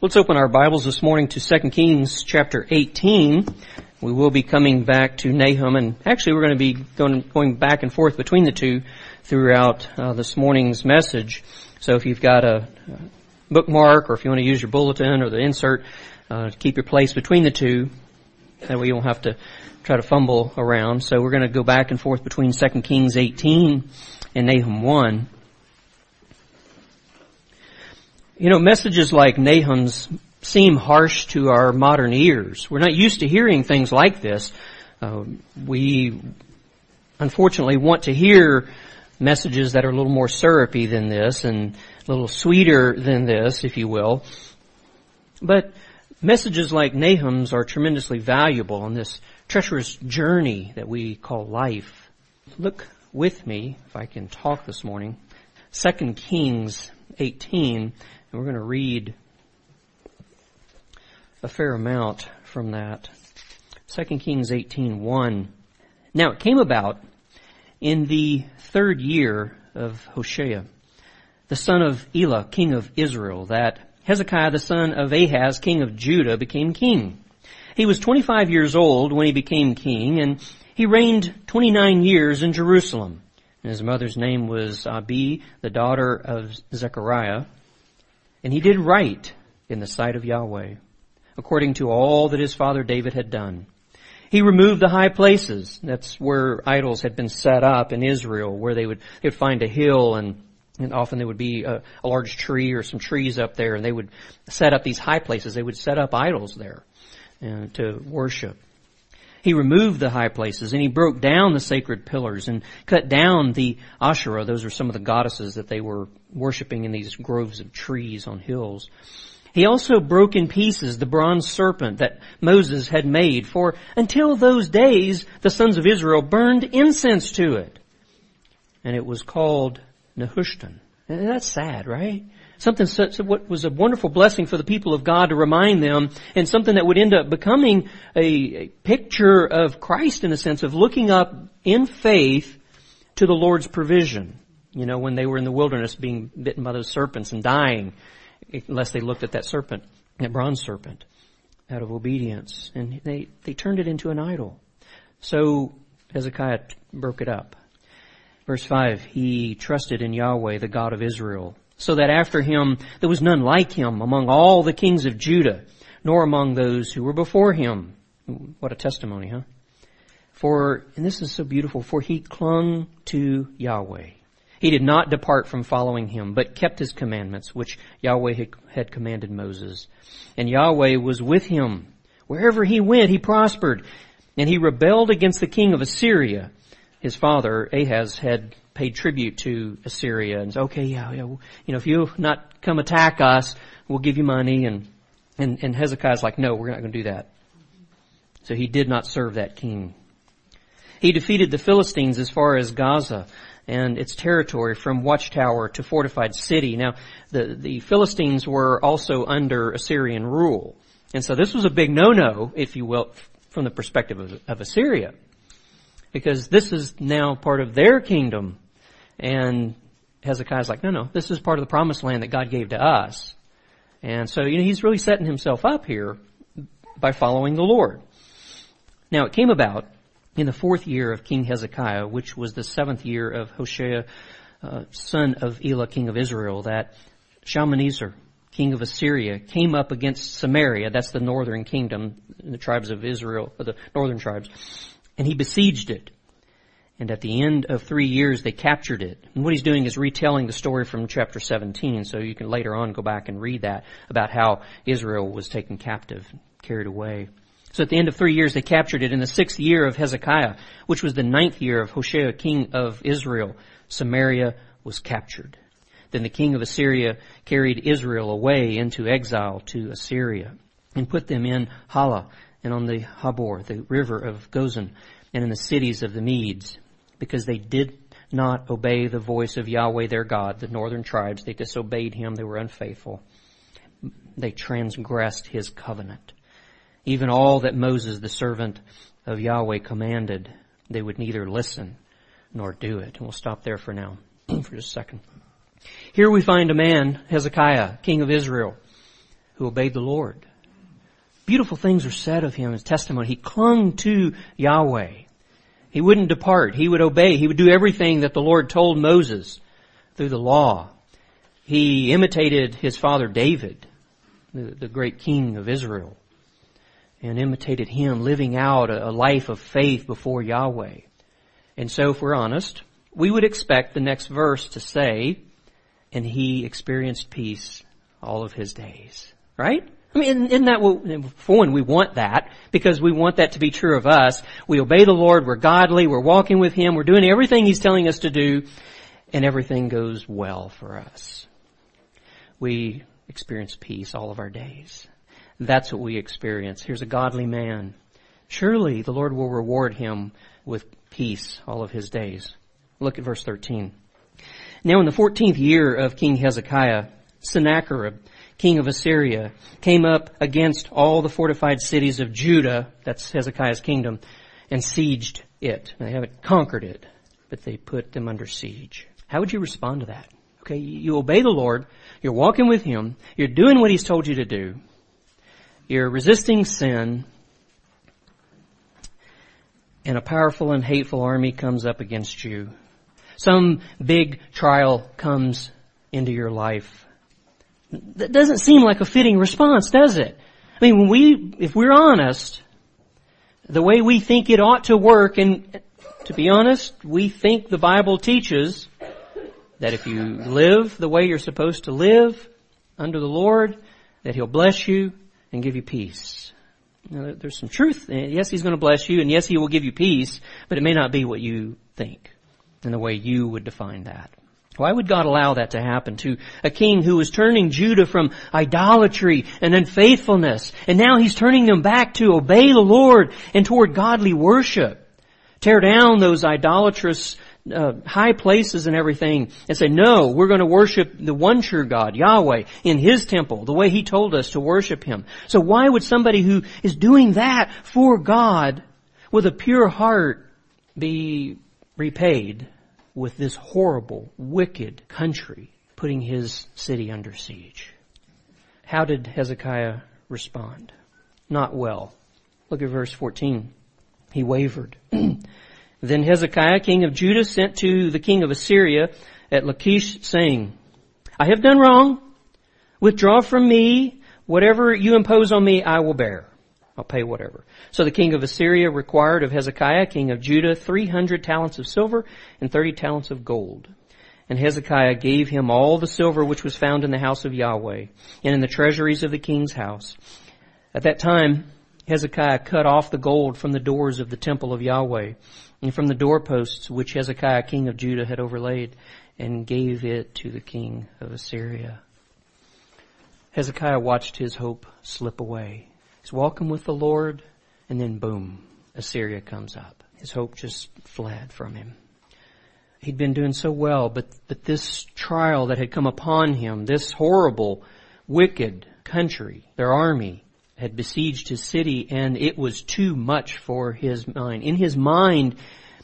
Let's open our Bibles this morning to 2 Kings chapter 18. We will be coming back to Nahum, and actually we're going to be going back and forth between the two throughout this morning's message. So if you've got a bookmark, or if you want to use your bulletin or the insert, keep your place between the two. That way you won't have to try to fumble around. So we're going to go back and forth between 2 Kings 18 and Nahum 1. You know, messages like Nahum's seem harsh to our modern ears. We're not used to hearing things like this. We unfortunately want to hear messages that are a little more syrupy than this and a little sweeter than this, if you will. But messages like Nahum's are tremendously valuable on this treacherous journey that we call life. Look with me, if I can talk this morning, 2 Kings 18. And we're going to read a fair amount from that. 2 Kings 18:1. Now it came about in the 3rd year of Hoshea, the son of Elah, king of Israel, that Hezekiah, the son of Ahaz, king of Judah, became king. He was 25 years old when he became king, and he reigned 29 years in Jerusalem. And his mother's name was Abi, the daughter of Zechariah. And he did right in the sight of Yahweh, according to all that his father David had done. He removed the high places. That's where idols had been set up in Israel, where they would find a hill, and often there would be a large tree or some trees up there, and they would set up these high places. They would set up idols there to worship. He removed the high places, and he broke down the sacred pillars and cut down the Asherah. Those are some of the goddesses that they were worshiping in these groves of trees on hills. He also broke in pieces the bronze serpent that Moses had made, for until those days the sons of Israel burned incense to it. And it was called Nehushtan. And that's sad, right? Something such what was a wonderful blessing for the people of God to remind them, and something that would end up becoming a picture of Christ in a sense of looking up in faith to the Lord's provision. You know, when they were in the wilderness being bitten by those serpents and dying, unless they looked at that serpent, that bronze serpent, out of obedience. And they turned it into an idol. So Hezekiah broke it up. Verse 5, he trusted in Yahweh, the God of Israel, so that after him there was none like him among all the kings of Judah, nor among those who were before him. What a testimony, huh? And this is so beautiful, for he clung to Yahweh. He did not depart from following him, but kept his commandments, which Yahweh had commanded Moses. And Yahweh was with him. Wherever he went, he prospered. And he rebelled against the king of Assyria. His father, Ahaz, had paid tribute to Assyria and said, okay, yeah, if you not come attack us, we'll give you money. And Hezekiah's like, no, we're not going to do that. So he did not serve that king. He defeated the Philistines as far as Gaza and its territory, from watchtower to fortified city. Now, the Philistines were also under Assyrian rule. And so this was a big no-no, if you will, from the perspective of Assyria. Because this is now part of their kingdom. And Hezekiah's like, no, this is part of the promised land that God gave to us. And so, he's really setting himself up here by following the Lord. Now, it came about in the 4th year of King Hezekiah, which was the 7th year of Hoshea, son of Elah, king of Israel, that Shalmaneser, king of Assyria, came up against Samaria. That's the northern kingdom, the tribes of Israel, the northern tribes. And he besieged it. And at the end of 3 years, they captured it. And what he's doing is retelling the story from chapter 17. So you can later on go back and read that, about how Israel was taken captive, carried away. So at the end of 3 years, they captured it. In the 6th year of Hezekiah, which was the 9th year of Hoshea, king of Israel, Samaria was captured. Then the king of Assyria carried Israel away into exile to Assyria and put them in Hala and on the Habor, the river of Gozan, and in the cities of the Medes, because they did not obey the voice of Yahweh their God, the northern tribes. They disobeyed him. They were unfaithful. They transgressed his covenant. Even all that Moses, the servant of Yahweh, commanded, they would neither listen nor do it. And we'll stop there for now, for just a second. Here we find a man, Hezekiah, king of Israel, who obeyed the Lord. Beautiful things are said of him as testimony. He clung to Yahweh. He wouldn't depart. He would obey. He would do everything that the Lord told Moses through the law. He imitated his father David, the great king of Israel, and imitated him, living out a life of faith before Yahweh. And so, if we're honest, we would expect the next verse to say, and he experienced peace all of his days. Right? I mean, isn't that what, for one, we want that, because we want that to be true of us. We obey the Lord, we're godly, we're walking with him, we're doing everything he's telling us to do, and everything goes well for us. We experience peace all of our days. That's what we experience. Here's a godly man. Surely the Lord will reward him with peace all of his days. Look at verse 13. Now in the 14th year of King Hezekiah, Sennacherib, king of Assyria, came up against all the fortified cities of Judah, that's Hezekiah's kingdom, and sieged it. They haven't conquered it, but they put them under siege. How would you respond to that? Okay, you obey the Lord, you're walking with him, you're doing what he's told you to do, you're resisting sin, and a powerful and hateful army comes up against you. Some big trial comes into your life. That doesn't seem like a fitting response, does it? I mean, if we're honest, the way we think it ought to work, and to be honest, we think the Bible teaches that if you live the way you're supposed to live under the Lord, that he'll bless you and give you peace. Now, there's some truth. Yes, he's going to bless you, and yes, he will give you peace, but it may not be what you think and the way you would define that. Why would God allow that to happen to a king who was turning Judah from idolatry and unfaithfulness, and now he's turning them back to obey the Lord and toward godly worship? Tear down those idolatrous high places and everything and say, no, we're going to worship the one true God, Yahweh, in his temple, the way he told us to worship him. So why would somebody who is doing that for God with a pure heart be repaid with this horrible, wicked country putting his city under siege? How did Hezekiah respond? Not well. Look at verse 14. He wavered. Then Hezekiah, king of Judah, sent to the king of Assyria at Lachish, saying, I have done wrong. Withdraw from me. Whatever you impose on me, I will bear. I'll pay whatever. So the king of Assyria required of Hezekiah, king of Judah, 300 talents of silver and 30 talents of gold. And Hezekiah gave him all the silver which was found in the house of Yahweh and in the treasuries of the king's house. At that time, Hezekiah cut off the gold from the doors of the temple of Yahweh and from the doorposts which Hezekiah, king of Judah, had overlaid, and gave it to the king of Assyria. Hezekiah watched his hope slip away. He's walking with the Lord, and then boom, Assyria comes up. His hope just fled from him. He'd been doing so well, but this trial that had come upon him, this horrible, wicked country, their army, had besieged his city, and it was too much for his mind. In his mind,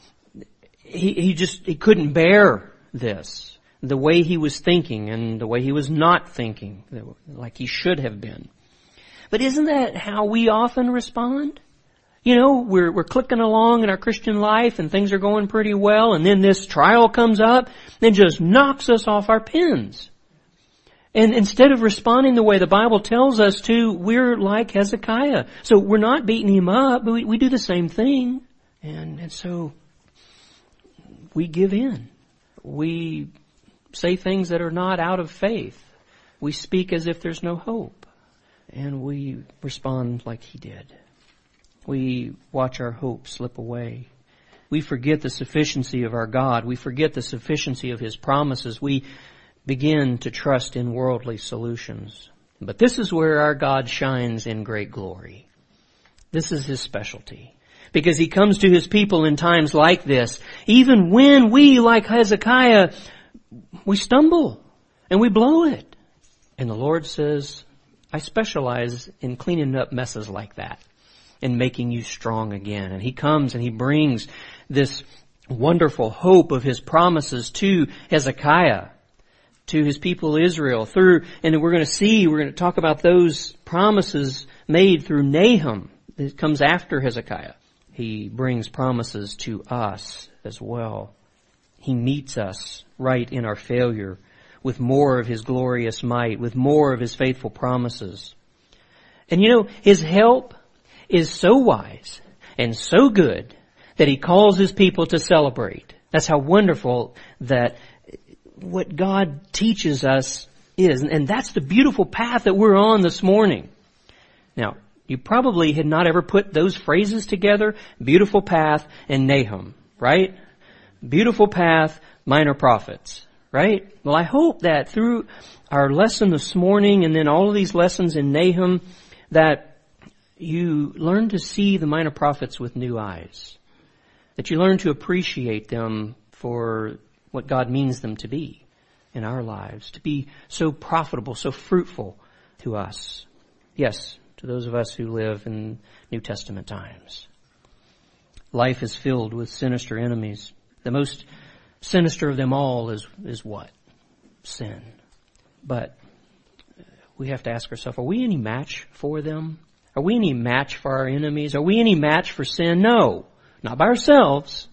he couldn't bear this. The way he was thinking and the way he was not thinking, like he should have been. But isn't that how we often respond? You know, we're clicking along in our Christian life and things are going pretty well, and then this trial comes up and just knocks us off our pins. And instead of responding the way the Bible tells us to, we're like Hezekiah. So we're not beating him up, but we do the same thing. And so we give in. We say things that are not out of faith. We speak as if there's no hope. And we respond like he did. We watch our hope slip away. We forget the sufficiency of our God. We forget the sufficiency of his promises. We begin to trust in worldly solutions. But this is where our God shines in great glory. This is his specialty. Because he comes to his people in times like this, even when we, like Hezekiah, we stumble and we blow it. And the Lord says, I specialize in cleaning up messes like that and making you strong again. And he comes and he brings this wonderful hope of his promises to Hezekiah, to His people Israel and we're going to talk about those promises made through Nahum. It comes after Hezekiah. He brings promises to us as well. He meets us right in our failure with more of His glorious might, with more of His faithful promises. And His help is so wise and so good that He calls His people to celebrate. That's how wonderful that what God teaches us is. And that's the beautiful path that we're on this morning. Now, you probably had not ever put those phrases together, beautiful path and Nahum, right? Beautiful path, minor prophets, right? Well, I hope that through our lesson this morning and then all of these lessons in Nahum that you learn to see the minor prophets with new eyes. That you learn to appreciate them for what God means them to be in our lives. To be so profitable, so fruitful to us. Yes, to those of us who live in New Testament times. Life is filled with sinister enemies. The most sinister of them all is what? Sin. But we have to ask ourselves, are we any match for them? Are we any match for our enemies? Are we any match for sin? No, not by ourselves.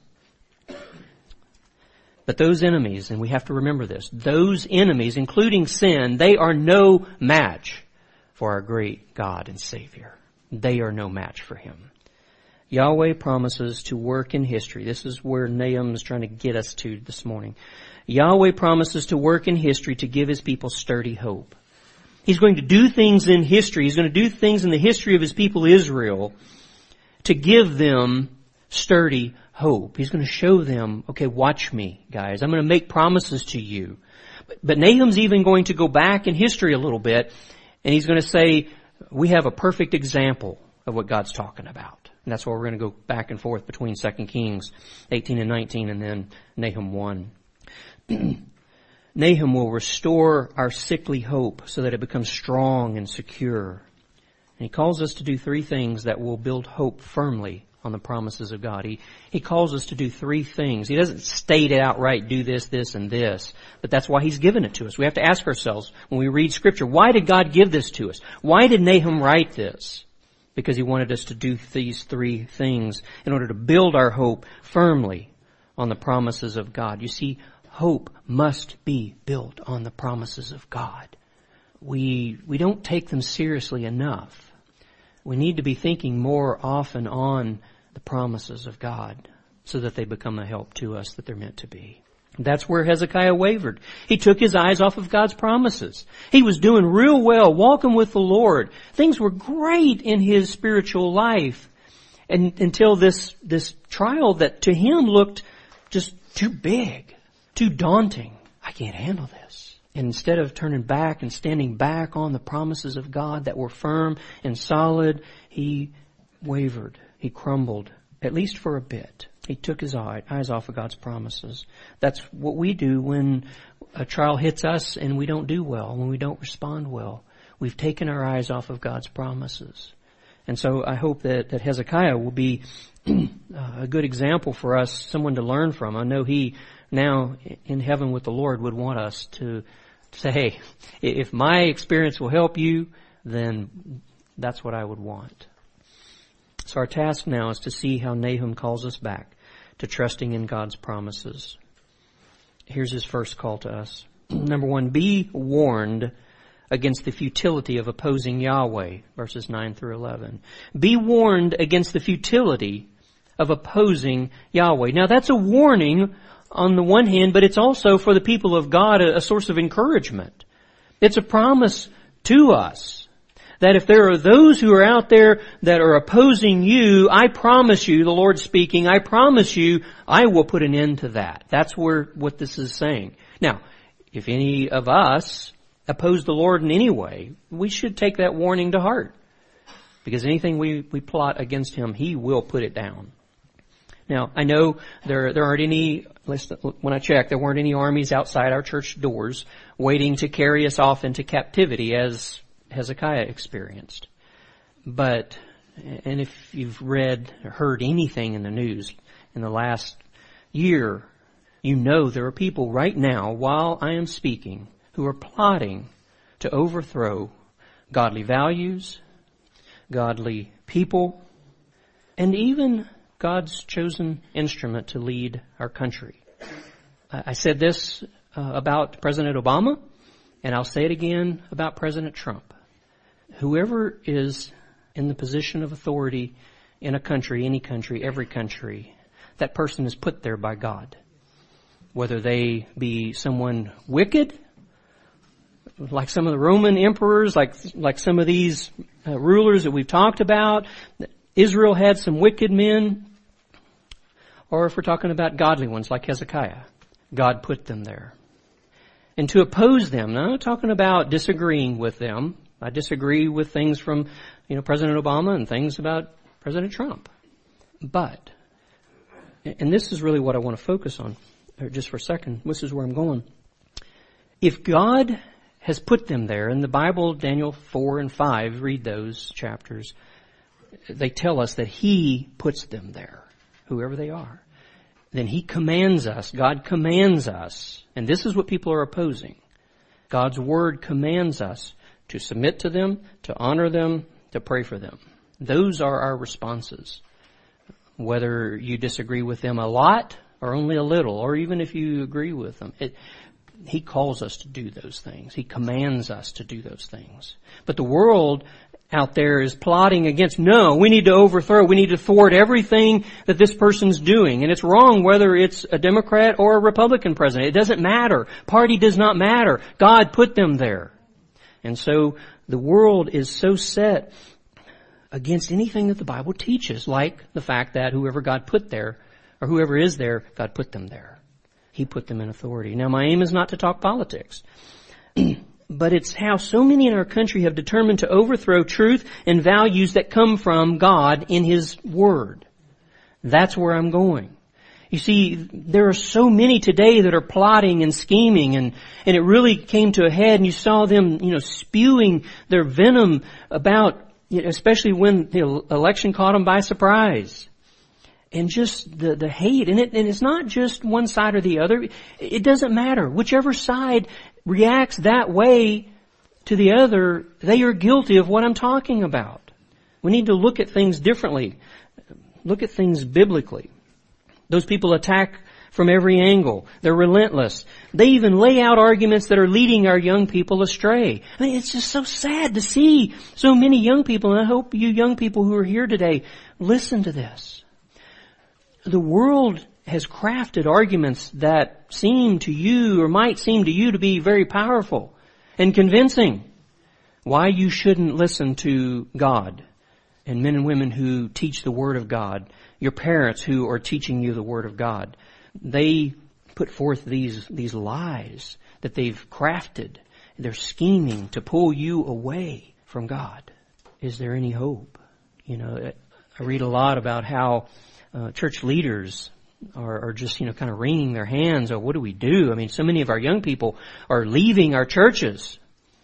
But those enemies, and we have to remember this, those enemies, including sin, they are no match for our great God and Savior. They are no match for Him. Yahweh promises to work in history. This is where Nahum is trying to get us to this morning. Yahweh promises to work in history to give His people sturdy hope. He's going to do things in history. He's going to do things in the history of His people Israel to give them sturdy hope. He's going to show them, okay, watch me, guys. I'm going to make promises to you. But Nahum's even going to go back in history a little bit, and he's going to say, we have a perfect example of what God's talking about. And that's why we're going to go back and forth between 2 Kings 18 and 19 and then Nahum 1. Nahum will restore our sickly hope so that it becomes strong and secure. And he calls us to do three things that will build hope firmly on the promises of God. He calls us to do three things. He doesn't state it outright, do this, this, and this. But that's why He's given it to us. We have to ask ourselves when we read Scripture, why did God give this to us? Why did Nahum write this? Because He wanted us to do these three things in order to build our hope firmly on the promises of God. You see, hope must be built on the promises of God. We don't take them seriously enough. We need to be thinking more often on the promises of God so that they become a help to us that they're meant to be. That's where Hezekiah wavered. He took his eyes off of God's promises. He was doing real well, walking with the Lord. Things were great in his spiritual life. And until this trial that to him looked just too big, too daunting. I can't handle this. And instead of turning back and standing back on the promises of God that were firm and solid, he wavered. He crumbled, at least for a bit. He took his eyes off of God's promises. That's what we do when a trial hits us and we don't do well, when we don't respond well. We've taken our eyes off of God's promises. And so I hope that Hezekiah will be a good example for us, someone to learn from. I know he now in heaven with the Lord would want us to say, hey, if my experience will help you, then that's what I would want. So our task now is to see how Nahum calls us back to trusting in God's promises. Here's his first call to us. Number 1, be warned against the futility of opposing Yahweh, verses 9 through 11. Be warned against the futility of opposing Yahweh. Now that's a warning on the one hand, but it's also for the people of God a source of encouragement. It's a promise to us that if there are those who are out there that are opposing you, I promise you, the Lord speaking, I promise you, I will put an end to that. That's what this is saying. Now, if any of us oppose the Lord in any way, we should take that warning to heart. Because anything we plot against Him, He will put it down. Now, I know there aren't any, when I checked, there weren't any armies outside our church doors waiting to carry us off into captivity as Hezekiah experienced. But, and if you've read or heard anything in the news in the last year, you know there are people right now, while I am speaking, who are plotting to overthrow godly values, godly people, and even God's chosen instrument to lead our country. I said this about President Obama, and I'll say it again about President Trump. Whoever is in the position of authority in a country, any country, every country, that person is put there by God. Whether they be someone wicked, like some of the Roman emperors, like some of these rulers that we've talked about. Israel had some wicked men. Or if we're talking about godly ones like Hezekiah, God put them there. And to oppose them, now I'm not talking about disagreeing with them. I disagree with things from, President Obama and things about President Trump. But, and this is really what I want to focus on, just for a second. This is where I'm going. If God has put them there, in the Bible, Daniel 4 and 5, read those chapters, they tell us that He puts them there, whoever they are. Then He commands us, God commands us, and this is what people are opposing. God's Word commands us to submit to them, to honor them, to pray for them. Those are our responses. Whether you disagree with them a lot or only a little, or even if you agree with them, He calls us to do those things. He commands us to do those things. But the world out there is plotting against, no, we need to overthrow, we need to thwart everything that this person's doing. And it's wrong whether it's a Democrat or a Republican president. It doesn't matter. Party does not matter. God put them there. And so the world is so set against anything that the Bible teaches, like the fact that whoever God put there, or whoever is there, God put them there. He put them in authority. Now, my aim is not to talk politics, but it's how so many in our country have determined to overthrow truth and values that come from God in His Word. That's where I'm going. You see, there are so many today that are plotting and scheming, and it really came to a head, and you saw them, spewing their venom about, especially when the election caught them by surprise. And just the hate, and it's not just one side or the other. It doesn't matter. Whichever side reacts that way to the other, they are guilty of what I'm talking about. We need to look at things differently. Look at things biblically. Those people attack from every angle. They're relentless. They even lay out arguments that are leading our young people astray. I mean, it's just so sad to see so many young people, and I hope you young people who are here today listen to this. The world has crafted arguments that seem to you or might seem to you to be very powerful and convincing. Why you shouldn't listen to God and men and women who teach the Word of God. Your parents who are teaching you the Word of God. They put forth these lies that they've crafted. They're scheming to pull you away from God. Is there any hope? I read a lot about how church leaders are just, kind of wringing their hands. Oh, what do we do? I mean, so many of our young people are leaving our churches.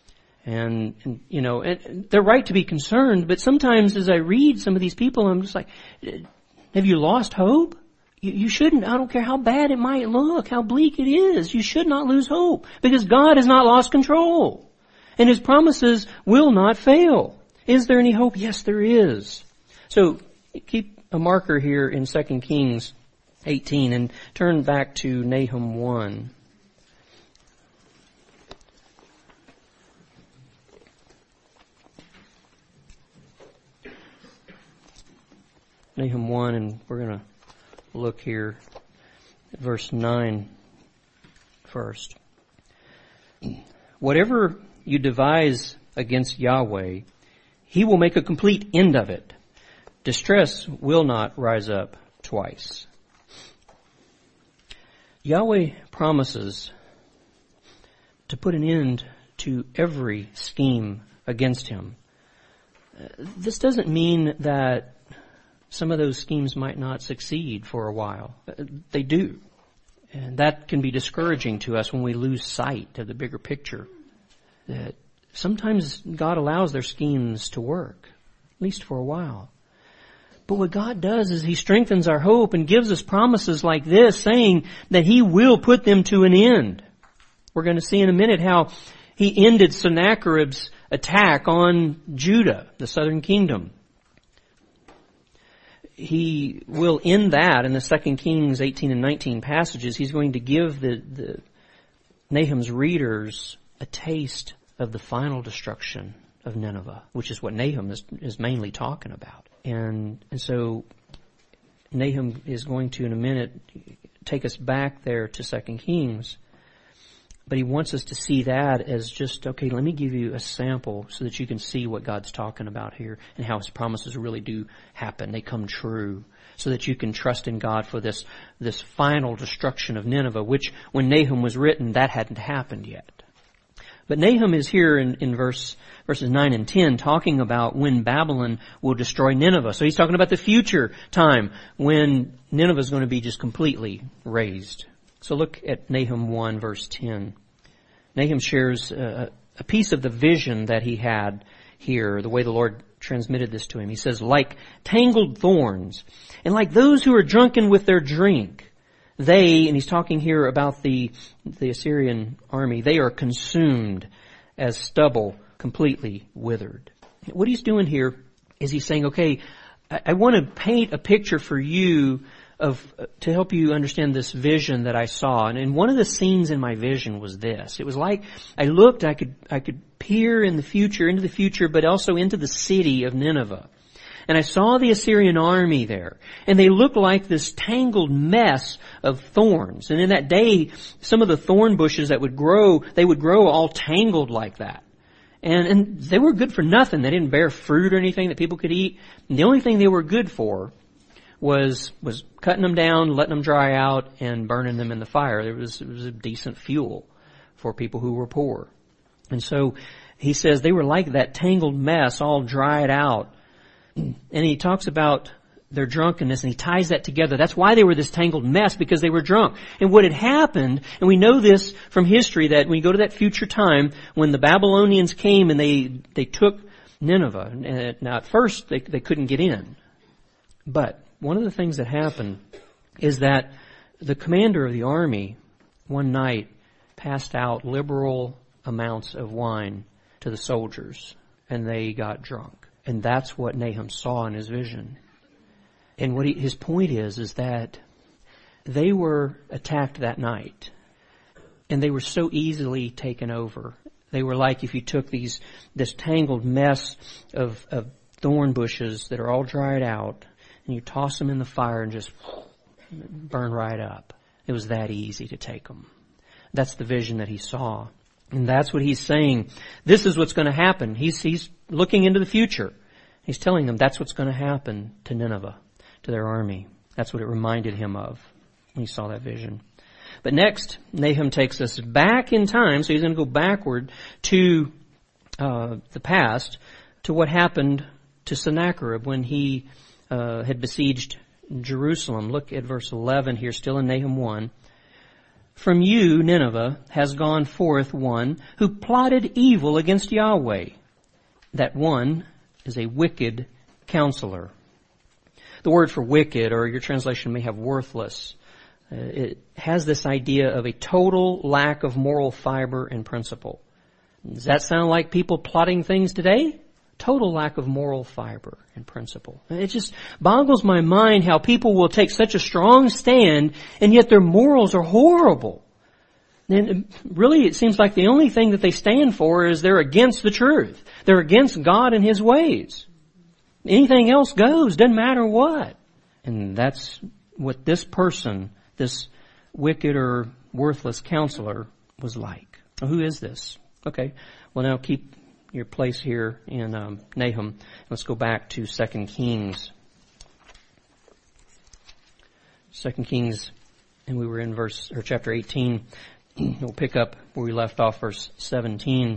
And they're right to be concerned, but sometimes as I read some of these people, I'm just like, have you lost hope? You shouldn't. I don't care how bad it might look, how bleak it is. You should not lose hope because God has not lost control and His promises will not fail. Is there any hope? Yes, there is. So keep a marker here in 2 Kings 18 and turn back to Nahum 1. Nahum 1, and we're going to look here at verse 9 first. Whatever you devise against Yahweh, He will make a complete end of it. Distress will not rise up twice. Yahweh promises to put an end to every scheme against Him. This doesn't mean that some of those schemes might not succeed for a while. They do. And that can be discouraging to us when we lose sight of the bigger picture. That sometimes God allows their schemes to work, at least for a while. But what God does is He strengthens our hope and gives us promises like this, saying that He will put them to an end. We're going to see in a minute how he ended Sennacherib's attack on Judah, the southern kingdom. He will end that in the 2 Kings 18 and 19 passages. He's going to give the Nahum's readers a taste of the final destruction of Nineveh, which is what Nahum is mainly talking about. And so Nahum is going to, in a minute, take us back there to 2 Kings. But he wants us to see that as just, okay, let me give you a sample so that you can see what God's talking about here and how His promises really do happen. They come true, so that you can trust in God for this final destruction of Nineveh, which when Nahum was written, that hadn't happened yet. But Nahum is here in verses 9 and 10 talking about when Babylon will destroy Nineveh. So he's talking about the future time when Nineveh is going to be just completely razed. So look at Nahum 1 verse 10. Nahum shares a piece of the vision that he had here, the way the Lord transmitted this to him. He says, like tangled thorns, and like those who are drunken with their drink, they, and he's talking here about the Assyrian army, they are consumed as stubble, completely withered. What he's doing here is he's saying, okay, I want to paint a picture for you to help you understand this vision that I saw. And one of the scenes in my vision was this. It was like I looked, I could peer into the future, but also into the city of Nineveh. And I saw the Assyrian army there. And they looked like this tangled mess of thorns. And in that day, some of the thorn bushes that would grow, they would grow all tangled like that. And they were good for nothing. They didn't bear fruit or anything that people could eat. And the only thing they were good for was cutting them down, letting them dry out, and burning them in the fire. It was a decent fuel for people who were poor. And so he says they were like that tangled mess, all dried out. And he talks about their drunkenness, and he ties that together. That's why they were this tangled mess, because they were drunk. And what had happened, and we know this from history, that when you go to that future time, when the Babylonians came and they took Nineveh, and now at first they couldn't get in. But one of the things that happened is that the commander of the army one night passed out liberal amounts of wine to the soldiers, and they got drunk. And that's what Nahum saw in his vision. And what his point is that they were attacked that night, and they were so easily taken over. They were like if you took this tangled mess of thorn bushes that are all dried out, and you toss them in the fire and just burn right up. It was that easy to take them. That's the vision that he saw. And that's what he's saying. This is what's going to happen. He's looking into the future. He's telling them that's what's going to happen to Nineveh, to their army. That's what it reminded him of when he saw that vision. But next, Nahum takes us back in time. So he's going to go backward to the past, to what happened to Sennacherib when he had besieged Jerusalem. Look at verse 11 here, still in Nahum 1. From you, Nineveh, has gone forth one who plotted evil against Yahweh. That one is a wicked counselor. The word for wicked, or your translation may have worthless, it has this idea of a total lack of moral fiber and principle. Does that sound like people plotting things today? Total lack of moral fiber and principle. It just boggles my mind how people will take such a strong stand and yet their morals are horrible. And really it seems like the only thing that they stand for is they're against the truth. They're against God and His ways. Anything else goes, doesn't matter what. And that's what this person, this wicked or worthless counselor, was like. Well, who is this? Okay, well now keep your place here in Nahum. Let's go back to 2 Kings. 2 Kings, and we were in chapter 18. We'll pick up where we left off, verse 17.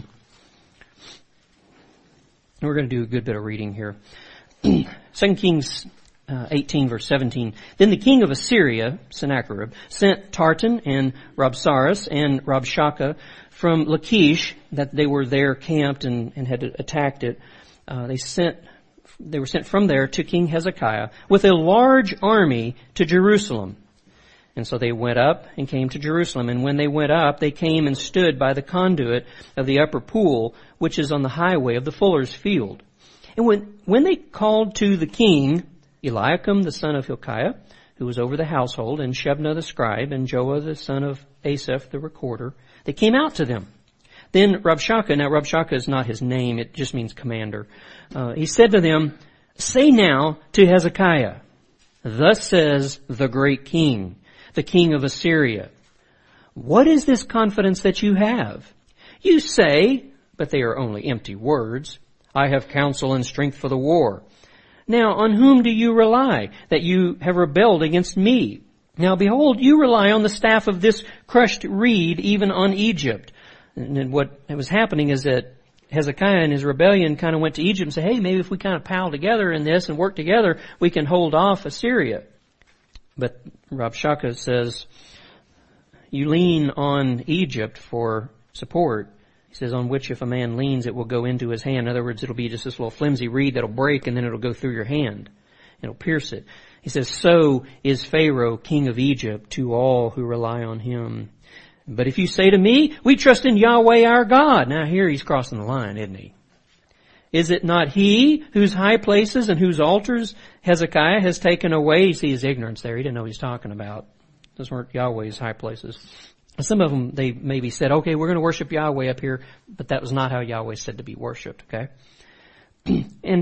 And we're going to do a good bit of reading here. 2 Kings 18, verse 17. Then the king of Assyria, Sennacherib, sent Tartan and Rabsaris and Rabshakeh from Lachish, that they were there camped and had attacked it. They were sent from there to King Hezekiah with a large army to Jerusalem. And so they went up and came to Jerusalem. And when they went up, they came and stood by the conduit of the upper pool, which is on the highway of the fuller's field. And when they called to the king, Eliakim the son of Hilkiah, who was over the household, and Shebna the scribe, and Joah the son of Asaph the recorder, they came out to them. Then Rabshakeh, now Rabshakeh is not his name, it just means commander. He said to them, "Say now to Hezekiah, thus says the great king, the king of Assyria, what is this confidence that you have? You say, but they are only empty words, I have counsel and strength for the war. Now on whom do you rely, that you have rebelled against me? Now behold, you rely on the staff of this crushed reed, even on Egypt." And what was happening is that Hezekiah and his rebellion kind of went to Egypt and said, hey, maybe if we kind of pal together in this and work together, we can hold off Assyria. But Rabshakeh says, you lean on Egypt for support. He says, on which if a man leans, it will go into his hand. In other words, it'll be just this little flimsy reed that'll break and then it'll go through your hand. It'll pierce it. He says, so is Pharaoh, king of Egypt, to all who rely on him. But if you say to me, we trust in Yahweh our God. Now here he's crossing the line, isn't he? Is it not he whose high places and whose altars Hezekiah has taken away? You see his ignorance there. He didn't know what he's talking about. Those weren't Yahweh's high places. Some of them, they maybe said, okay, we're going to worship Yahweh up here, but that was not how Yahweh said to be worshipped, okay? And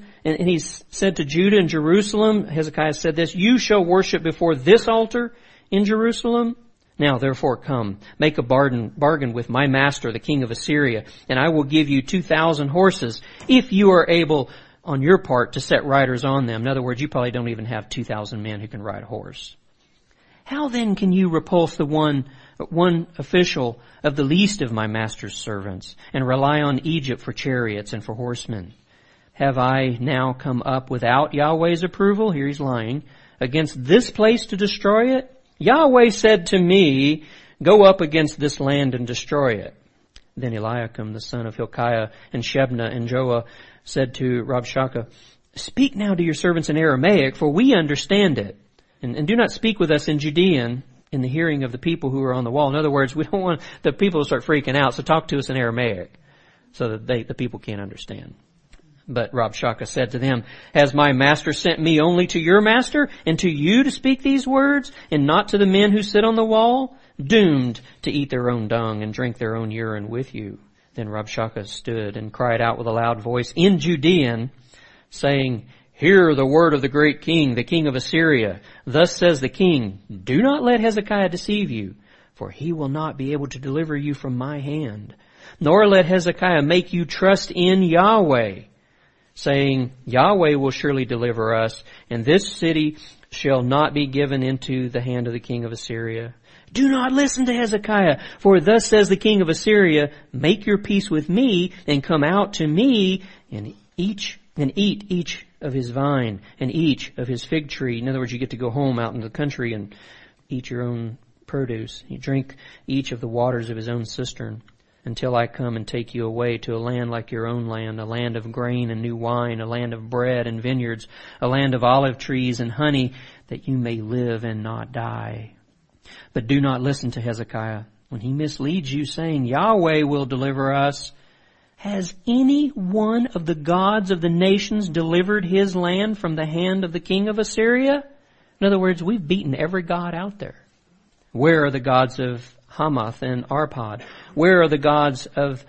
he's said to Judah and Jerusalem, Hezekiah said this, you shall worship before this altar in Jerusalem. Now therefore come, make a bargain with my master, the king of Assyria, and I will give you 2,000 horses, if you are able on your part to set riders on them. In other words, you probably don't even have 2,000 men who can ride a horse. How then can you repulse the one official of the least of my master's servants, and rely on Egypt for chariots and for horsemen? Have I now come up without Yahweh's approval? Here he's lying. Against this place to destroy it? Yahweh said to me, go up against this land and destroy it. Then Eliakim, the son of Hilkiah, and Shebna and Joah said to Rabshakeh, speak now to your servants in Aramaic, for we understand it. And do not speak with us in Judean in the hearing of the people who are on the wall. In other words, we don't want the people to start freaking out, so talk to us in Aramaic so that the people can't understand. But Rabshakeh said to them, has my master sent me only to your master and to you to speak these words, and not to the men who sit on the wall? Doomed to eat their own dung and drink their own urine with you. Then Rabshakeh stood and cried out with a loud voice in Judean, saying, hear the word of the great king, the king of Assyria. Thus says the king, do not let Hezekiah deceive you, for he will not be able to deliver you from my hand. Nor let Hezekiah make you trust in Yahweh, saying, Yahweh will surely deliver us, and this city shall not be given into the hand of the king of Assyria. Do not listen to Hezekiah, for thus says the king of Assyria, make your peace with me, and come out to me, and eat each of his vine, and each of his fig tree. In other words, you get to go home out in the country and eat your own produce. You drink each of the waters of his own cistern, until I come and take you away to a land like your own land, a land of grain and new wine, a land of bread and vineyards, a land of olive trees and honey, that you may live and not die. But do not listen to Hezekiah when he misleads you, saying, Yahweh will deliver us. Has any one of the gods of the nations delivered his land from the hand of the king of Assyria? In other words, we've beaten every god out there. Where are the gods of Hamath and Arpad? Where are the gods of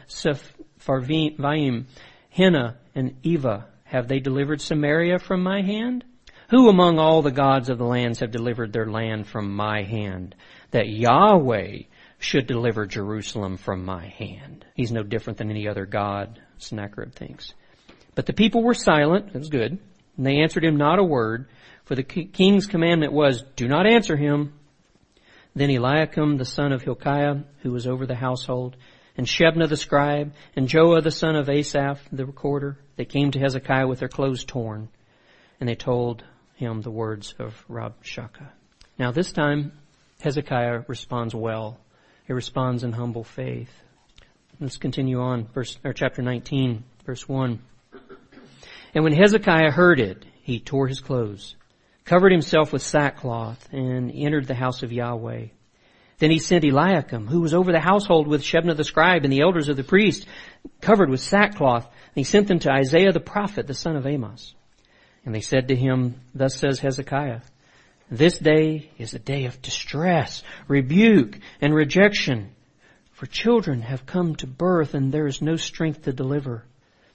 Sepharvaim, Hena and Eva? Have they delivered Samaria from my hand? Who among all the gods of the lands have delivered their land from my hand? That Yahweh should deliver Jerusalem from my hand. He's no different than any other god, Sennacherib thinks. But the people were silent. That was good. And they answered him not a word, for the king's commandment was, do not answer him. Then Eliakim, the son of Hilkiah, who was over the household, and Shebna the scribe, and Joah the son of Asaph, the recorder, they came to Hezekiah with their clothes torn, and they told him the words of Rabshakeh. Now this time, Hezekiah responds well. He responds in humble faith. Let's continue on, chapter 19, verse 1. And when Hezekiah heard it, he tore his clothes. covered himself with sackcloth, and entered the house of Yahweh. Then he sent Eliakim, who was over the household with Shebna the scribe and the elders of the priest, covered with sackcloth, and he sent them to Isaiah the prophet, the son of Amos. And they said to him, Thus says Hezekiah, This day is a day of distress, rebuke, and rejection. For children have come to birth, and there is no strength to deliver.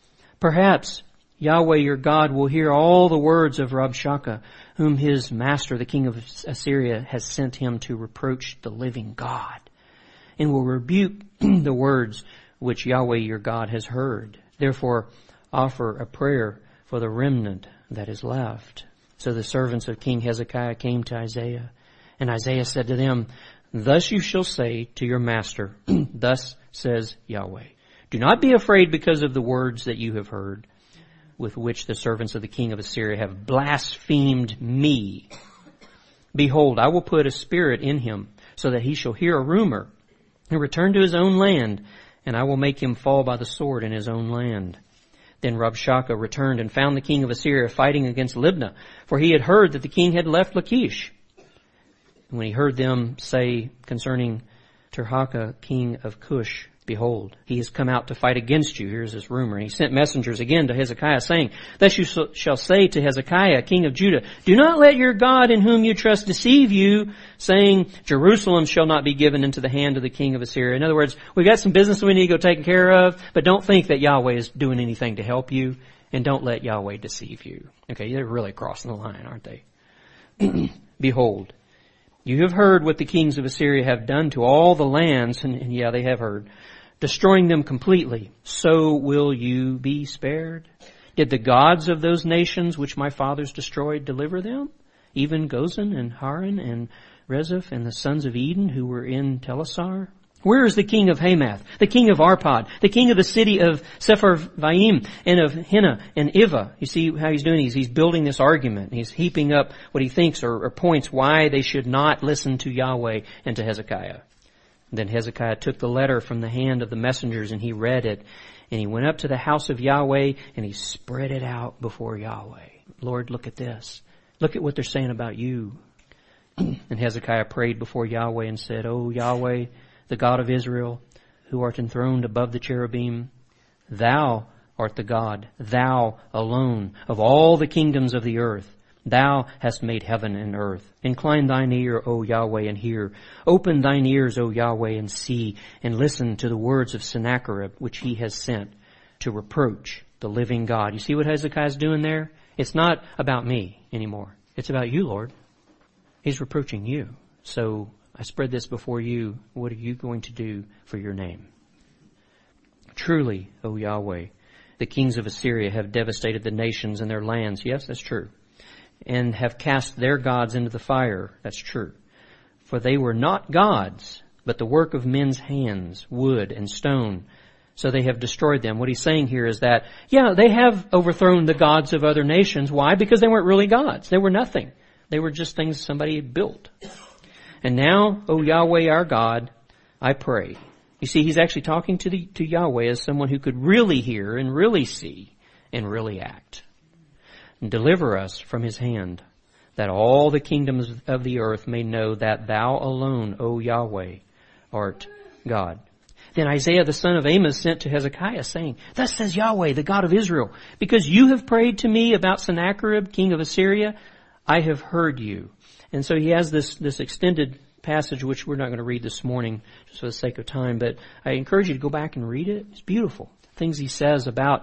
Perhaps Yahweh your God will hear all the words of Rabshakeh, whom his master, the king of Assyria, has sent him to reproach the living God, and will rebuke the words which Yahweh your God has heard. Therefore, offer a prayer for the remnant that is left. So the servants of King Hezekiah came to Isaiah, and Isaiah said to them, Thus you shall say to your master, Thus says Yahweh, Do not be afraid because of the words that you have heard, with which the servants of the king of Assyria have blasphemed me. Behold, I will put a spirit in him, so that he shall hear a rumor, and return to his own land, and I will make him fall by the sword in his own land. Then Rabshakeh returned and found the king of Assyria fighting against Libnah, for he had heard that the king had left Lachish. And when he heard them say concerning Tirhakah, king of Cush, Behold, he has come out to fight against you. Here's this rumor. And he sent messengers again to Hezekiah, saying, Thus you shall say to Hezekiah, king of Judah, Do not let your God in whom you trust deceive you, saying, Jerusalem shall not be given into the hand of the king of Assyria. In other words, we've got some business we need to go take care of, but don't think that Yahweh is doing anything to help you, and don't let Yahweh deceive you. Okay, they're really crossing the line, aren't they? Behold, you have heard what the kings of Assyria have done to all the lands, and yeah, they have heard, destroying them completely. So will you be spared? Did the gods of those nations which my fathers destroyed deliver them? Even Gozan and Haran and Rezeph and the sons of Eden who were in Telassar? Where is the king of Hamath, the king of Arpad, the king of the city of Sepharvaim and of Hena and Ivah? You see how he's doing? He's building this argument. He's heaping up what he thinks or points why they should not listen to Yahweh and to Hezekiah. Then Hezekiah took the letter from the hand of the messengers, and he read it. And he went up to the house of Yahweh, and he spread it out before Yahweh. Lord, look at this. Look at what they're saying about you. And Hezekiah prayed before Yahweh and said, O Yahweh, the God of Israel, who art enthroned above the cherubim, Thou art the God, Thou alone, of all the kingdoms of the earth. Thou hast made heaven and earth. Incline thine ear, O Yahweh, and hear. Open thine ears, O Yahweh, and see, and listen to the words of Sennacherib, which he has sent to reproach the living God. You see what Hezekiah's doing there? It's not about me anymore. It's about you, Lord. He's reproaching you. So I spread this before you. What are you going to do for your name? Truly, O Yahweh, the kings of Assyria have devastated the nations and their lands. Yes, that's true. And have cast their gods into the fire. That's true. For they were not gods, but the work of men's hands, wood and stone. So they have destroyed them. What he's saying here is that, yeah, they have overthrown the gods of other nations. Why? Because they weren't really gods. They were nothing. They were just things somebody had built. And now, O Yahweh our God, I pray. You see, he's actually talking to Yahweh as someone who could really hear and really see and really act. And deliver us from his hand, that all the kingdoms of the earth may know that thou alone, O Yahweh, art God. Then Isaiah the son of Amos sent to Hezekiah, saying, Thus says Yahweh, the God of Israel, because you have prayed to me about Sennacherib, king of Assyria, I have heard you. And so he has this extended passage, which we're not going to read this morning, just for the sake of time, but I encourage you to go back and read it. It's beautiful. Things he says about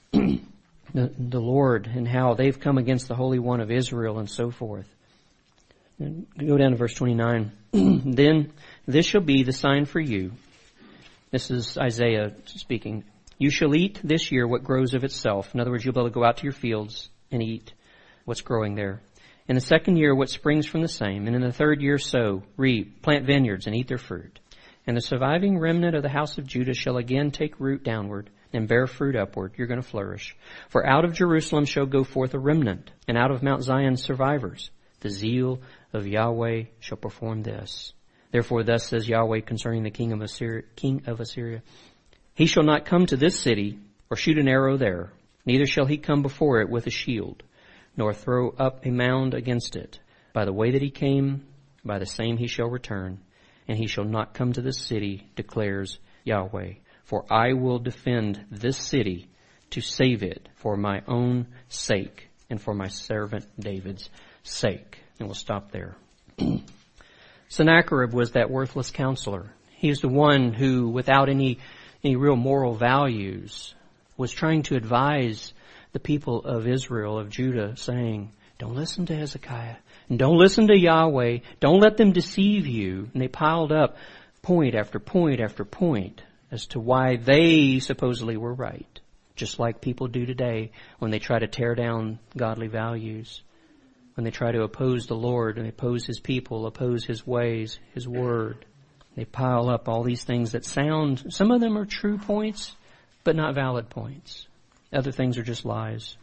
the Lord and how they've come against the Holy One of Israel and so forth. And go down to verse 29. Then this shall be the sign for you. This is Isaiah speaking. You shall eat this year what grows of itself. In other words, you'll be able to go out to your fields and eat what's growing there. In the second year, what springs from the same. And in the third year, sow, reap, plant vineyards, and eat their fruit. And the surviving remnant of the house of Judah shall again take root downward and bear fruit upward. You're going to flourish. For out of Jerusalem shall go forth a remnant, and out of Mount Zion survivors. The zeal of Yahweh shall perform this. Therefore thus says Yahweh concerning the king of Assyria. He shall not come to this city, or shoot an arrow there, neither shall he come before it with a shield. nor throw up a mound against it. By the way that he came, by the same he shall return, and he shall not come to this city, declares Yahweh. For I will defend this city to save it for my own sake and for my servant David's sake. And we'll stop there. Sennacherib was that worthless counselor. He's the one who, without any real moral values, was trying to advise the people of Israel, of Judah, saying, don't listen to Hezekiah. And don't listen to Yahweh. Don't let them deceive you. And they piled up point after point after point as to why they supposedly were right. Just like people do today when they try to tear down godly values. When they try to oppose the Lord and oppose His people, oppose His ways, His word. They pile up all these things that sound, some of them are true points, but not valid points. Other things are just lies.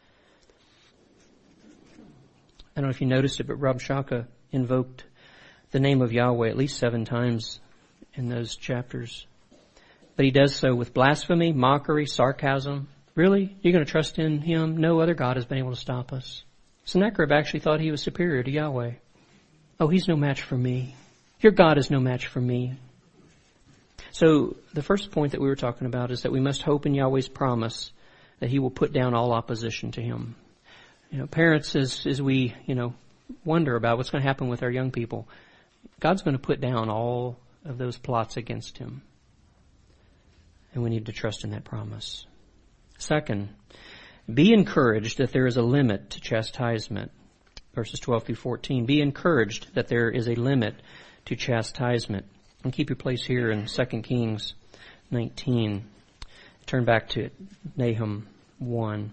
I don't know if you noticed it, but Rabshakeh invoked the name of Yahweh at least 7 times in those chapters. But he does so with blasphemy, mockery, sarcasm. Really? You're going to trust in him? No other God has been able to stop us. Sennacherib actually thought he was superior to Yahweh. Oh, he's no match for me. Your God is no match for me. So the first point that we were talking about is that we must hope in Yahweh's promise that He will put down all opposition to Him. Parents, as we, wonder about what's going to happen with our young people, God's going to put down all of those plots against Him. And we need to trust in that promise. Second, be encouraged that there is a limit to chastisement. Verses 12 through 14. Be encouraged that there is a limit to chastisement. And keep your place here in 2 Kings 19. Turn back to Nahum 1.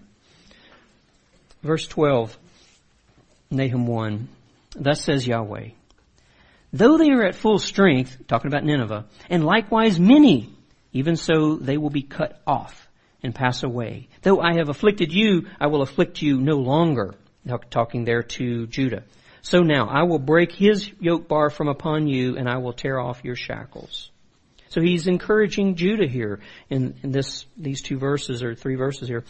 Verse 12, Nahum 1. Thus says Yahweh, though they are at full strength, talking about Nineveh, and likewise many, even so they will be cut off and pass away. Though I have afflicted you, I will afflict you no longer. Talking there to Judah. So now I will break his yoke bar from upon you, and I will tear off your shackles. So he's encouraging Judah here in these 2 verses or 3 verses here.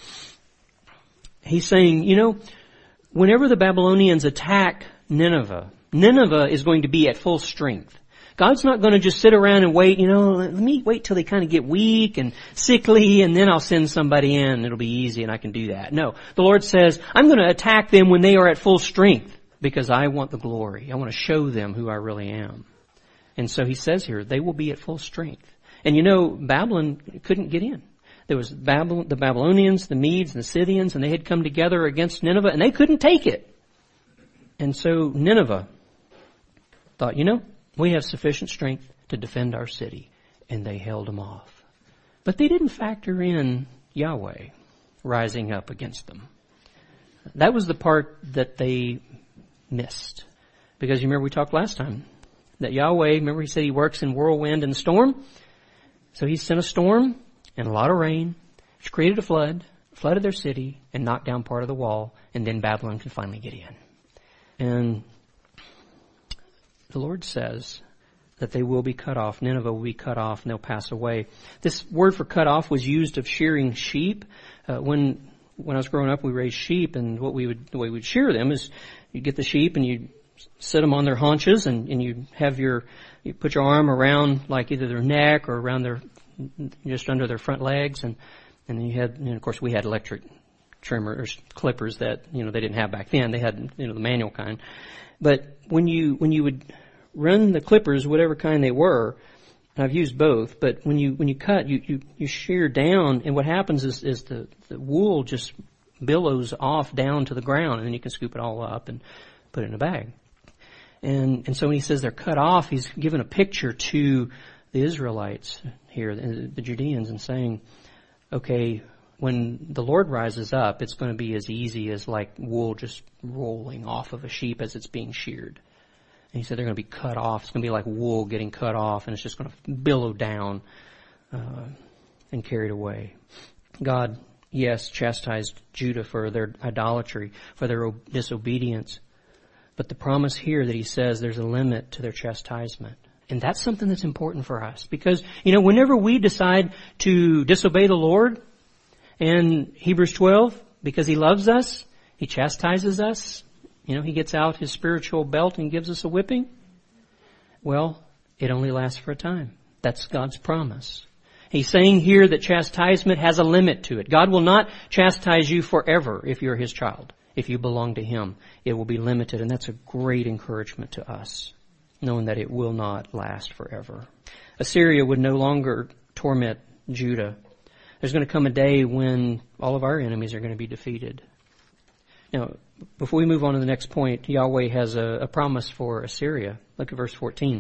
He's saying, whenever the Babylonians attack Nineveh, Nineveh is going to be at full strength. God's not going to just sit around and wait, let me wait till they kind of get weak and sickly and then I'll send somebody in. It'll be easy and I can do that. No, the Lord says, I'm going to attack them when they are at full strength because I want the glory. I want to show them who I really am. And so he says here, they will be at full strength. And Babylon couldn't get in. There was the Babylonians, the Medes, and the Scythians, and they had come together against Nineveh, and they couldn't take it. And so Nineveh thought, we have sufficient strength to defend our city. And they held them off. But they didn't factor in Yahweh rising up against them. That was the part that they missed. Because you remember we talked last time that Yahweh, remember he said he works in whirlwind and storm? So he sent a storm and a lot of rain, which created a flooded their city, and knocked down part of the wall, and then Babylon could finally get in. And the Lord says that they will be cut off. Nineveh will be cut off, and they'll pass away. This word for cut off was used of shearing sheep. When I was growing up, we raised sheep, and the way we'd shear them is you get the sheep and you set them on their haunches, and you put your arm around like either their neck or around just under their front legs, and then of course we had electric trimmers, clippers that, they didn't have back then. They had, the manual kind. But when you would run the clippers, whatever kind they were, and I've used both, but when you cut, you shear down, and what happens is the wool just billows off down to the ground, and then you can scoop it all up and put it in a bag. And so when he says they're cut off, he's given a picture to the Israelites here, the Judeans, and saying, okay, when the Lord rises up, it's going to be as easy as like wool just rolling off of a sheep as it's being sheared. And he said they're going to be cut off. It's going to be like wool getting cut off, and it's just going to billow down and carried away. God, yes, chastised Judah for their idolatry, for their disobedience. But the promise here that he says there's a limit to their chastisement. And that's something that's important for us. Because, whenever we decide to disobey the Lord, in Hebrews 12, because he loves us, He chastises us. He gets out his spiritual belt and gives us a whipping. Well, it only lasts for a time. That's God's promise. He's saying here that chastisement has a limit to it. God will not chastise you forever if you're His child. If you belong to Him, it will be limited, and that's a great encouragement to us, knowing that it will not last forever. Assyria would no longer torment Judah. There's going to come a day when all of our enemies are going to be defeated. Now, before we move on to the next point, Yahweh has a promise for Assyria. Look at verse 14.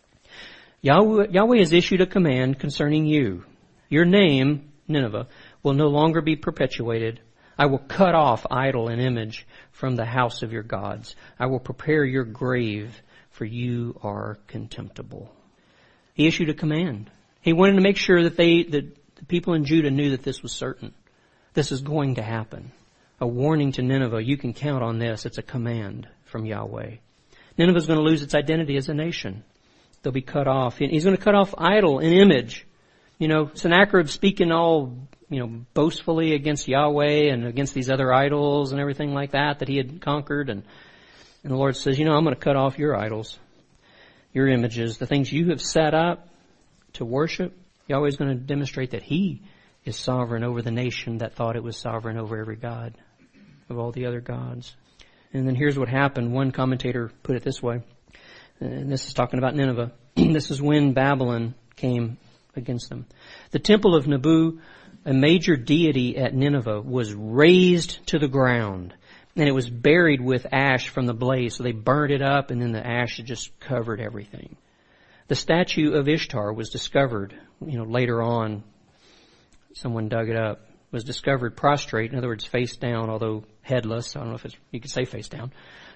Yahweh has issued a command concerning you. Your name, Nineveh, will no longer be perpetuated. I will cut off idol and image from the house of your gods. I will prepare your grave, for you are contemptible. He issued a command. He wanted to make sure that the people in Judah knew that this was certain. This is going to happen. A warning to Nineveh. You can count on this. It's a command from Yahweh. Nineveh is going to lose its identity as a nation. They'll be cut off. He's going to cut off idol and image. Sennacherib speaking all, boastfully against Yahweh and against these other idols and everything like that he had conquered. And the Lord says, I'm going to cut off your idols, your images, the things you have set up to worship. Yahweh is going to demonstrate that He is sovereign over the nation that thought it was sovereign over every god of all the other gods. And then here's what happened. One commentator put it this way. And this is talking about Nineveh. This is when Babylon came against them. The temple of Nabu, a major deity at Nineveh, was razed to the ground. And it was buried with ash from the blaze. So they burned it up, and then the ash just covered everything. The statue of Ishtar was discovered, later on. Someone dug it up. Was discovered prostrate, in other words, face down, although headless. I don't know if you could say face down.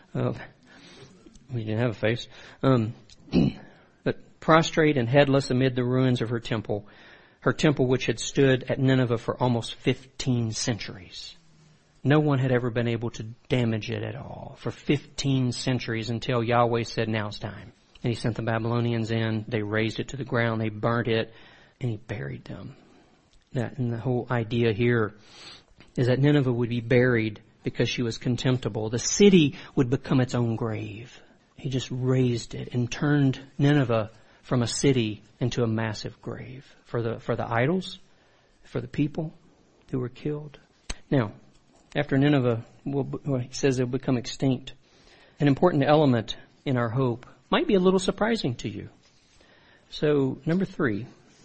We didn't have a face. But prostrate and headless amid the ruins of her temple which had stood at Nineveh for almost 15 centuries. No one had ever been able to damage it at all for 15 centuries until Yahweh said, now's time. And He sent the Babylonians in, they razed it to the ground, they burnt it, and He buried them. And the whole idea here is that Nineveh would be buried because she was contemptible. The city would become its own grave. He just raised it and turned Nineveh from a city into a massive grave for the idols, for the people who were killed. Now, after Nineveh, he says it will become extinct. An important element in our hope might be a little surprising to you. So, number 3,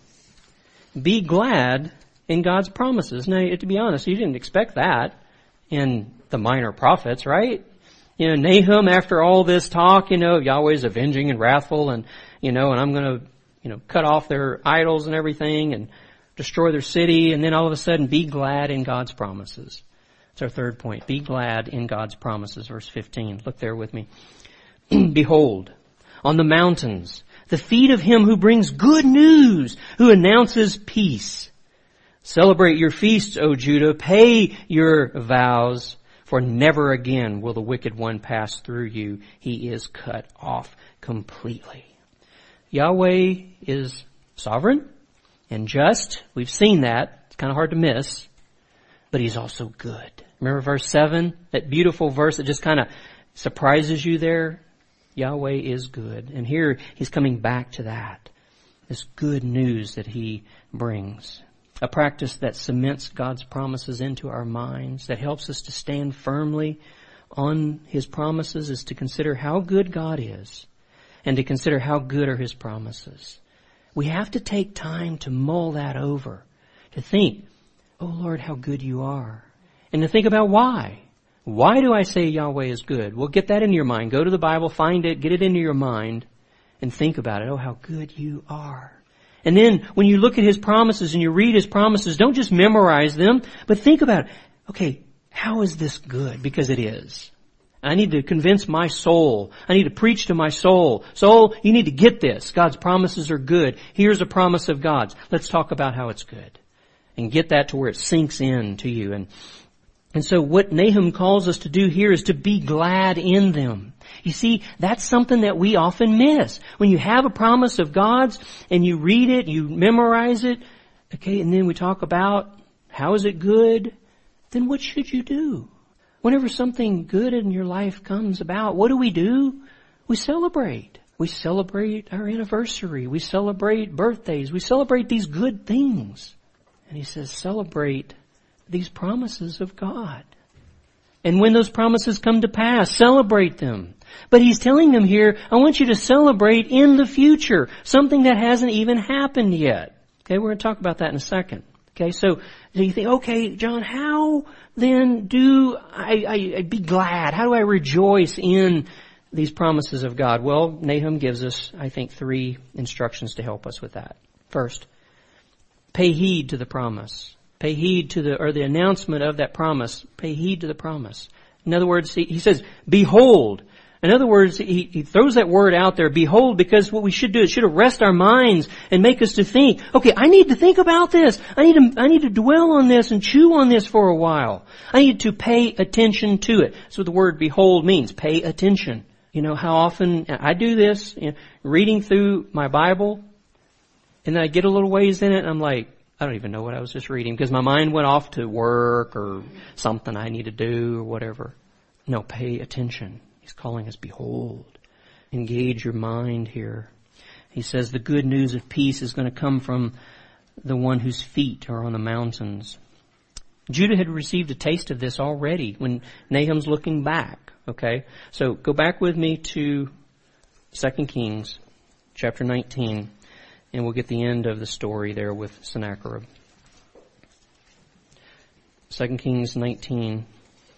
be glad in God's promises. Now, to be honest, you didn't expect that in the minor prophets, right? Nahum, after all this talk, Yahweh's avenging and wrathful and I'm going to, cut off their idols and everything and destroy their city. And then all of a sudden, be glad in God's promises. That's our third point. Be glad in God's promises. Verse 15. Look there with me. Behold, on the mountains, the feet of Him who brings good news, who announces peace. Celebrate your feasts, O Judah. Pay your vows. For never again will the wicked one pass through you. He is cut off completely. Yahweh is sovereign and just. We've seen that. It's kind of hard to miss. But He's also good. Remember verse 7? That beautiful verse that just kind of surprises you there? Yahweh is good. And here He's coming back to that. This good news that He brings. A practice that cements God's promises into our minds, that helps us to stand firmly on His promises, is to consider how good God is and to consider how good are His promises. We have to take time to mull that over, to think, oh Lord, how good You are, and to think about why. Why do I say Yahweh is good? Well, get that into your mind. Go to the Bible, find it, get it into your mind, and think about it. Oh, how good You are. And then when you look at His promises and you read His promises, don't just memorize them, but think about it. Okay, how is this good? Because it is. I need to convince my soul. I need to preach to my soul. Soul, you need to get this. God's promises are good. Here's a promise of God's. Let's talk about how it's good. And get that to where it sinks in to you. And so what Nahum calls us to do here is to be glad in them. You see, that's something that we often miss. When you have a promise of God's and you read it, you memorize it, okay, and then we talk about how is it good, then what should you do? Whenever something good in your life comes about, what do? We celebrate. We celebrate our anniversary. We celebrate birthdays. We celebrate these good things. And he says, celebrate these promises of God. And when those promises come to pass, celebrate them. But he's telling them here, I want you to celebrate in the future, something that hasn't even happened yet. Okay, we're going to talk about that in a second. Okay, so you think, okay, John, how then do I be glad? How do I rejoice in these promises of God? Well, Nahum gives us, I think, 3 instructions to help us with that. First, pay heed to the promise. Pay heed to the announcement of that promise. Pay heed to the promise. In other words, he says, behold. In other words, he throws that word out there, behold, because what we should do, it should arrest our minds and make us to think, okay, I need to think about this. I need to dwell on this and chew on this for a while. I need to pay attention to it. That's what the word behold means, pay attention. You know how often I do this, reading through my Bible, and then I get a little ways in it, and I'm like, I don't even know what I was just reading, because my mind went off to work or something I need to do or whatever. No, pay attention. He's calling us, behold. Engage your mind here. He says the good news of peace is going to come from the one whose feet are on the mountains. Judah had received a taste of this already when Nahum's looking back. Okay, so go back with me to 2 Kings chapter 19, and we'll get the end of the story there with Sennacherib. 2 Kings 19,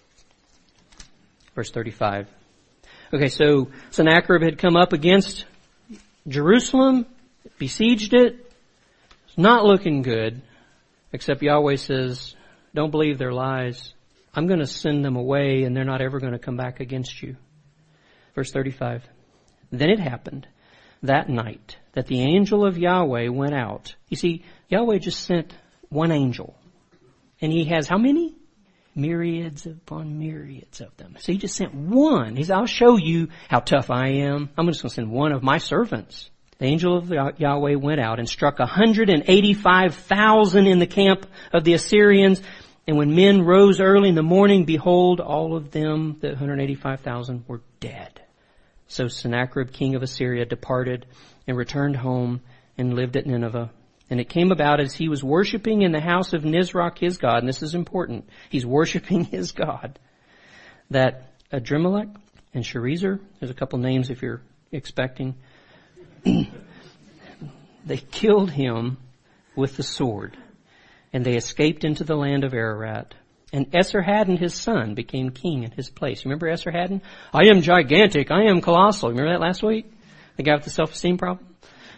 verse 35. Okay, so Sennacherib had come up against Jerusalem, besieged it. It's not looking good, except Yahweh says, don't believe their lies. I'm going to send them away, and they're not ever going to come back against you. Verse 35. Then it happened that night that the angel of Yahweh went out. You see, Yahweh just sent one angel. And he has how many? Myriads upon myriads of them. So he just sent one. He said, I'll show you how tough I am. I'm just going to send one of my servants. The angel of Yahweh went out and struck 185,000 in the camp of the Assyrians. And when men rose early in the morning, behold, all of them, the 185,000, were dead. So Sennacherib, king of Assyria, departed and returned home and lived at Nineveh. And it came about as he was worshiping in the house of Nisroch, his god, and this is important, he's worshiping his god, that Adrimelech and Sharezer, there's a couple names if you're expecting, they killed him with the sword. And they escaped into the land of Ararat. And Esarhaddon, his son, became king in his place. You remember Esarhaddon? I am gigantic. I am colossal. Remember that last week? The guy with the self-esteem problem?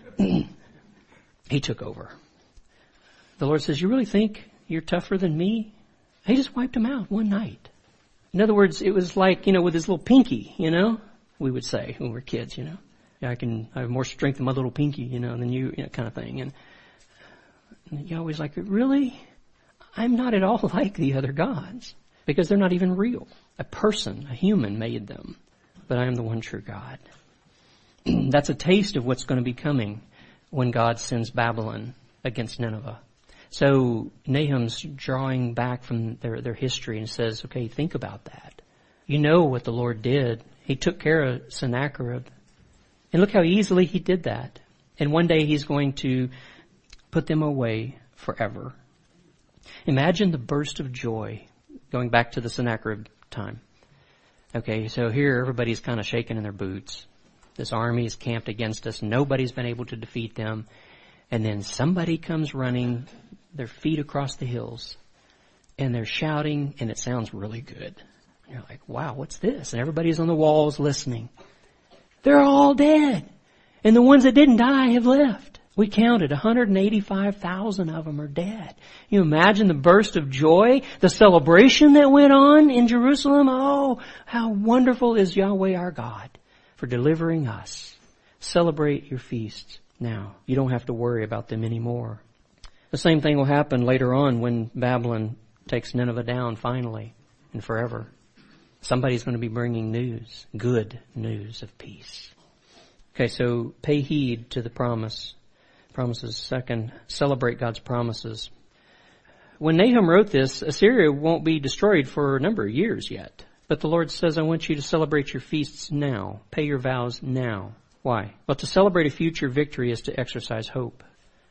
He took over. The Lord says, you really think you're tougher than me? He just wiped him out one night. In other words, it was like, with his little pinky, we would say when we were kids, Yeah, I have more strength in my little pinky, than you, kind of thing. And Yahweh's like, really? I'm not at all like the other gods, because they're not even real. A person, a human made them, but I am the one true God. That's a taste of what's going to be coming when God sends Babylon against Nineveh. So Nahum's drawing back from their history and says, okay, think about that. You know what the Lord did. He took care of Sennacherib. And look how easily he did that. And one day he's going to put them away forever. Imagine the burst of joy going back to the Sennacherib time. Okay, so here everybody's kind of shaking in their boots. This army is camped against us. Nobody's been able to defeat them. And then somebody comes running, their feet across the hills, and they're shouting, and it sounds really good. And you're like, wow, what's this? And everybody's on the walls listening. They're all dead. And the ones that didn't die have left. We counted 185,000 of them are dead. You imagine the burst of joy, the celebration that went on in Jerusalem. Oh, how wonderful is Yahweh our God for delivering us. Celebrate your feasts now. You don't have to worry about them anymore. The same thing will happen later on when Babylon takes Nineveh down finally and forever. Somebody's going to be bringing news, good news of peace. Okay, so pay heed to the promises. Second, celebrate God's promises. when Nahum wrote this, Assyria won't be destroyed for a number of years yet. But the Lord says, I want you to celebrate your feasts now. Pay your vows now. Why? Well, to celebrate a future victory is to exercise hope.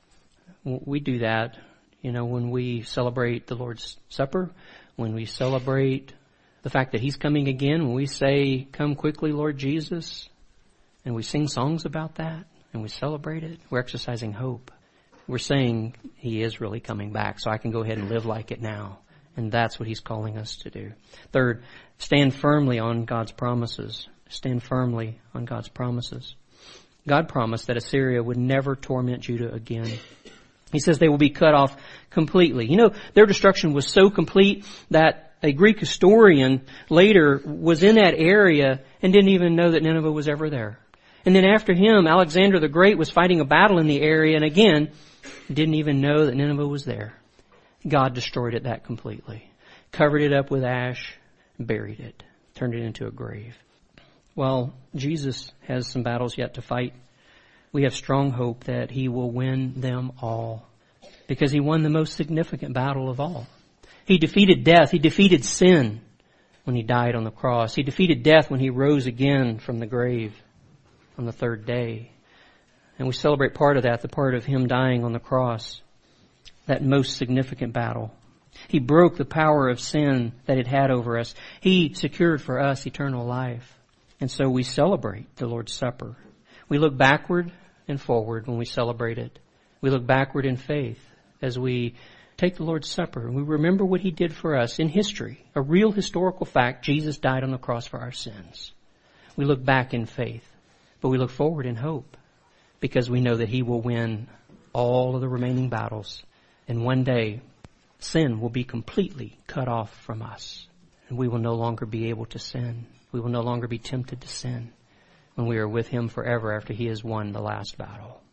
We do that, when we celebrate the Lord's Supper, when we celebrate the fact that He's coming again, when we say, come quickly, Lord Jesus, and we sing songs about that, and we celebrate it, we're exercising hope. We're saying He is really coming back, so I can go ahead and live like it now. And that's what He's calling us to do. Third, stand firmly on God's promises. Stand firmly on God's promises. God promised that Assyria would never torment Judah again. He says they will be cut off completely. Their destruction was so complete that a Greek historian later was in that area and didn't even know that Nineveh was ever there. And then after him, Alexander the Great was fighting a battle in the area and again, didn't even know that Nineveh was there. God destroyed it that completely. Covered it up with ash, buried it, turned it into a grave. Well, Jesus has some battles yet to fight. We have strong hope that He will win them all because He won the most significant battle of all. He defeated death. He defeated sin when He died on the cross. He defeated death when He rose again from the grave on the third day. And we celebrate part of that, the part of Him dying on the cross, that most significant battle. He broke the power of sin that it had over us. He secured for us eternal life. And so we celebrate the Lord's Supper. We look backward and forward when we celebrate it. We look backward in faith as we take the Lord's Supper and we remember what He did for us in history. A real historical fact, Jesus died on the cross for our sins. We look back in faith, but we look forward in hope because we know that He will win all of the remaining battles. And one day, sin will be completely cut off from us. And we will no longer be able to sin. We will no longer be tempted to sin when we are with Him forever after He has won the last battle.